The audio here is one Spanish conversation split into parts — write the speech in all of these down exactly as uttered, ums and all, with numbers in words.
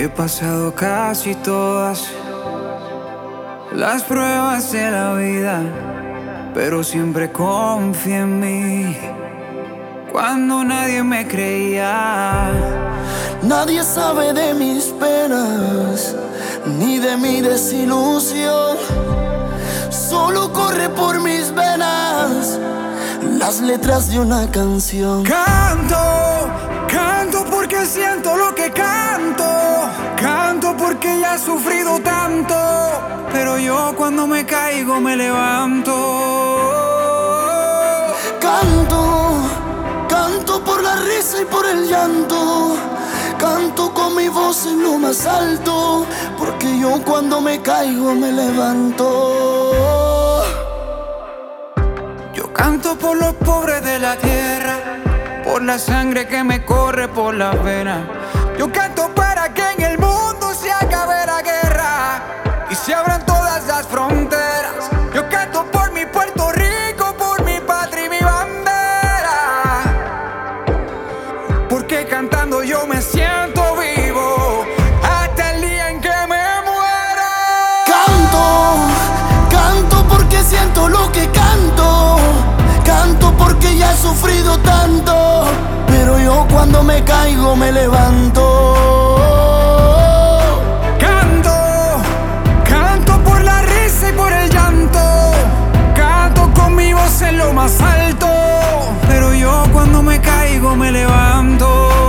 He pasado casi todas las pruebas de la vida, pero siempre confié en mí cuando nadie me creía. Nadie sabe de mis penas ni de mi desilusión. Solo corre por mis venas las letras de una canción. Canto, canto porque siento lo que canto. Canto porque ya he sufrido tanto, pero yo cuando me caigo me levanto. Canto, canto por la risa y por el llanto. Canto con mi voz en lo más alto, porque yo cuando me caigo me levanto. Yo canto por los pobres de la tierra, por la sangre que me corre por las venas. Yo canto para que en el mundo se acabe la guerra y se abran todas las fronteras. Yo canto por mi Puerto Rico, por mi patria y mi bandera, porque cantando yo me siento vivo hasta el día en que me muera. Canto, canto porque siento lo que canto. Canto porque ya he sufrido tanto, pero yo cuando me caigo me levanto. Canto, canto por la risa y por el llanto. Canto con mi voz en lo más alto, pero yo cuando me caigo me levanto.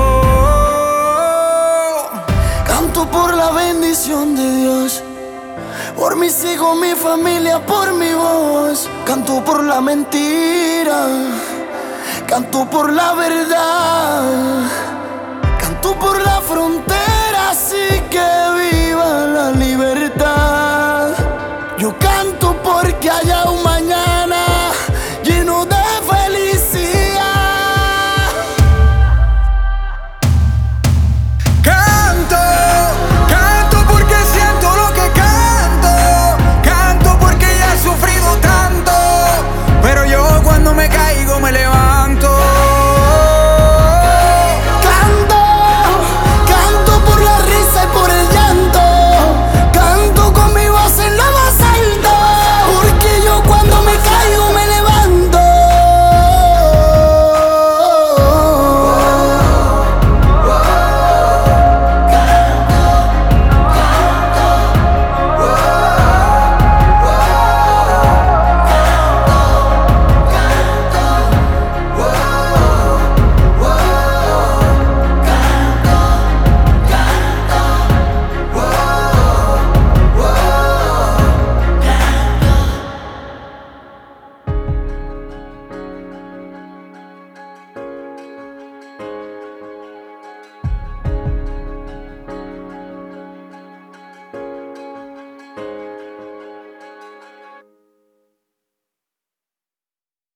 Canto por la bendición de Dios, por mis hijos, mi familia, por mi voz. Canto por la mentira, canto por la verdad, canto por la frontera, así que